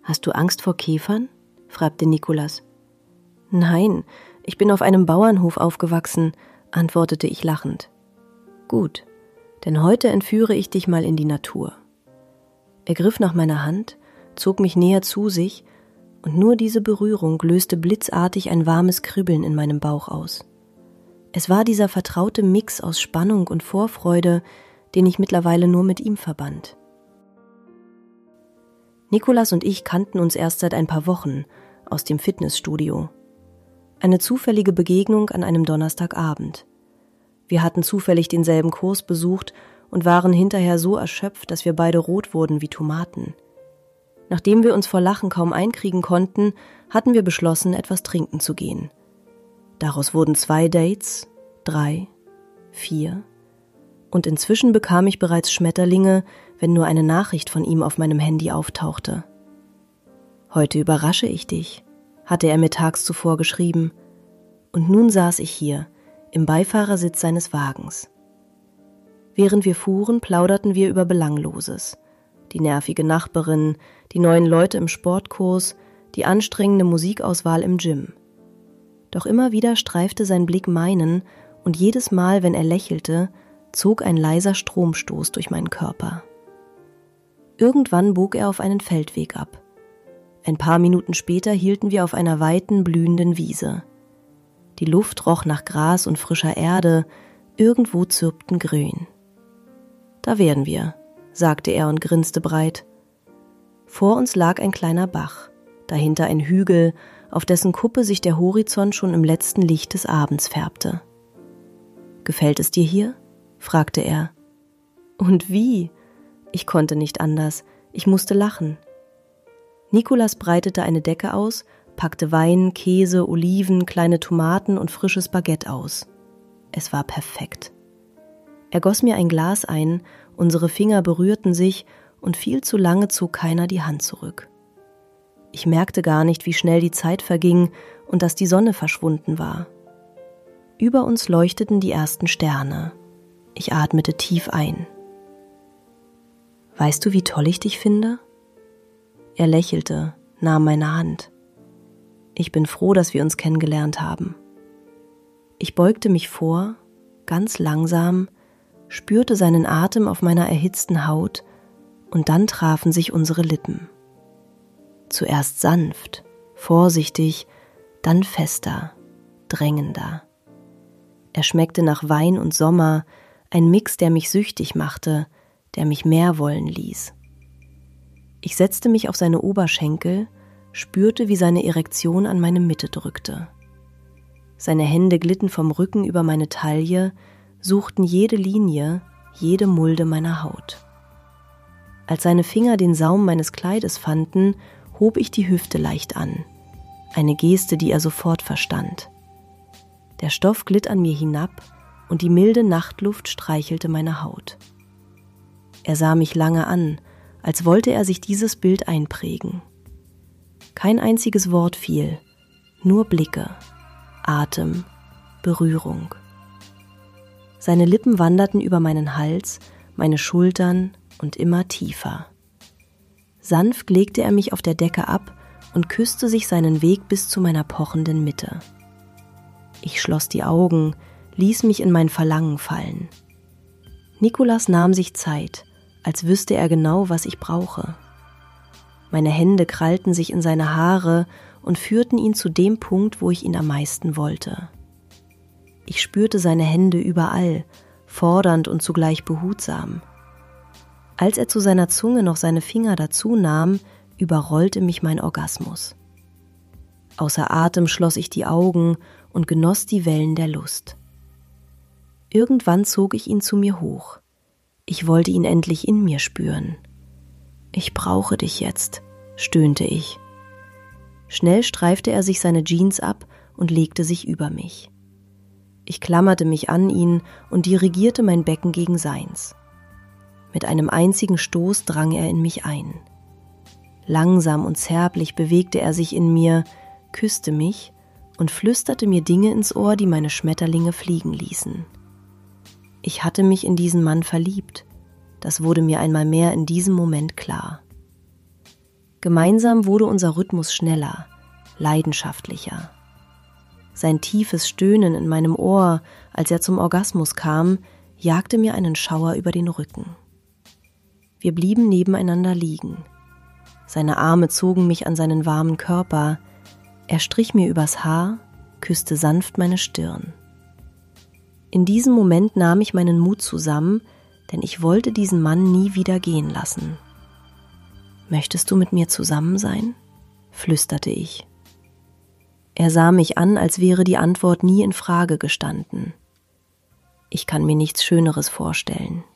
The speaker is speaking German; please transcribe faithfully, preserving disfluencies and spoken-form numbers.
»Hast du Angst vor Käfern?« fragte Nikolas. »Nein, ich bin auf einem Bauernhof aufgewachsen«, antwortete ich lachend. »Gut, denn heute entführe ich dich mal in die Natur.« Er griff nach meiner Hand, zog mich näher zu sich, und nur diese Berührung löste blitzartig ein warmes Kribbeln in meinem Bauch aus. Es war dieser vertraute Mix aus Spannung und Vorfreude, den ich mittlerweile nur mit ihm verband. Nikolas und ich kannten uns erst seit ein paar Wochen aus dem Fitnessstudio. Eine zufällige Begegnung an einem Donnerstagabend. Wir hatten zufällig denselben Kurs besucht und waren hinterher so erschöpft, dass wir beide rot wurden wie Tomaten. Nachdem wir uns vor Lachen kaum einkriegen konnten, hatten wir beschlossen, etwas trinken zu gehen. Daraus wurden zwei Dates, drei, vier, und inzwischen bekam ich bereits Schmetterlinge, wenn nur eine Nachricht von ihm auf meinem Handy auftauchte. »Heute überrasche ich dich«, hatte er mir tags zuvor geschrieben, und nun saß ich hier, im Beifahrersitz seines Wagens. Während wir fuhren, plauderten wir über Belangloses. Die nervige Nachbarin, die neuen Leute im Sportkurs, die anstrengende Musikauswahl im Gym. Doch immer wieder streifte sein Blick meinen, und jedes Mal, wenn er lächelte, zog ein leiser Stromstoß durch meinen Körper. Irgendwann bog er auf einen Feldweg ab. Ein paar Minuten später hielten wir auf einer weiten, blühenden Wiese. Die Luft roch nach Gras und frischer Erde, irgendwo zirpten Grün. »Da werden wir«, sagte er und grinste breit. Vor uns lag ein kleiner Bach, dahinter ein Hügel, auf dessen Kuppe sich der Horizont schon im letzten Licht des Abends färbte. »Gefällt es dir hier?« fragte er. »Und wie?« Ich konnte nicht anders, ich musste lachen. Nikolas breitete eine Decke aus, packte Wein, Käse, Oliven, kleine Tomaten und frisches Baguette aus. Es war perfekt. Er goss mir ein Glas ein, unsere Finger berührten sich und viel zu lange zog keiner die Hand zurück. Ich merkte gar nicht, wie schnell die Zeit verging und dass die Sonne verschwunden war. Über uns leuchteten die ersten Sterne. Ich atmete tief ein. »Weißt du, wie toll ich dich finde?« Er lächelte, nahm meine Hand. »Ich bin froh, dass wir uns kennengelernt haben.« Ich beugte mich vor, ganz langsam, spürte seinen Atem auf meiner erhitzten Haut, und dann trafen sich unsere Lippen. Zuerst sanft, vorsichtig, dann fester, drängender. Er schmeckte nach Wein und Sommer, ein Mix, der mich süchtig machte, der mich mehr wollen ließ. Ich setzte mich auf seine Oberschenkel, spürte, wie seine Erektion an meine Mitte drückte. Seine Hände glitten vom Rücken über meine Taille, suchten jede Linie, jede Mulde meiner Haut. Als seine Finger den Saum meines Kleides fanden, hob ich die Hüfte leicht an, eine Geste, die er sofort verstand. Der Stoff glitt an mir hinab und die milde Nachtluft streichelte meine Haut. Er sah mich lange an, als wollte er sich dieses Bild einprägen. Kein einziges Wort fiel, nur Blicke, Atem, Berührung. Seine Lippen wanderten über meinen Hals, meine Schultern und immer tiefer. Sanft legte er mich auf der Decke ab und küsste sich seinen Weg bis zu meiner pochenden Mitte. Ich schloss die Augen, ließ mich in mein Verlangen fallen. Nikolas nahm sich Zeit, als wüsste er genau, was ich brauche. Meine Hände krallten sich in seine Haare und führten ihn zu dem Punkt, wo ich ihn am meisten wollte. Ich spürte seine Hände überall, fordernd und zugleich behutsam. Als er zu seiner Zunge noch seine Finger dazu nahm, überrollte mich mein Orgasmus. Außer Atem schloss ich die Augen und genoss die Wellen der Lust. Irgendwann zog ich ihn zu mir hoch. Ich wollte ihn endlich in mir spüren. »Ich brauche dich jetzt«, stöhnte ich. Schnell streifte er sich seine Jeans ab und legte sich über mich. Ich klammerte mich an ihn und dirigierte mein Becken gegen seins. Mit einem einzigen Stoß drang er in mich ein. Langsam und zärtlich bewegte er sich in mir, küsste mich und flüsterte mir Dinge ins Ohr, die meine Schmetterlinge fliegen ließen. Ich hatte mich in diesen Mann verliebt. Das wurde mir einmal mehr in diesem Moment klar. Gemeinsam wurde unser Rhythmus schneller, leidenschaftlicher. Sein tiefes Stöhnen in meinem Ohr, als er zum Orgasmus kam, jagte mir einen Schauer über den Rücken. Wir blieben nebeneinander liegen. Seine Arme zogen mich an seinen warmen Körper. Er strich mir übers Haar, küsste sanft meine Stirn. In diesem Moment nahm ich meinen Mut zusammen, denn ich wollte diesen Mann nie wieder gehen lassen. »Möchtest du mit mir zusammen sein?« flüsterte ich. Er sah mich an, als wäre die Antwort nie in Frage gestanden. »Ich kann mir nichts Schöneres vorstellen«,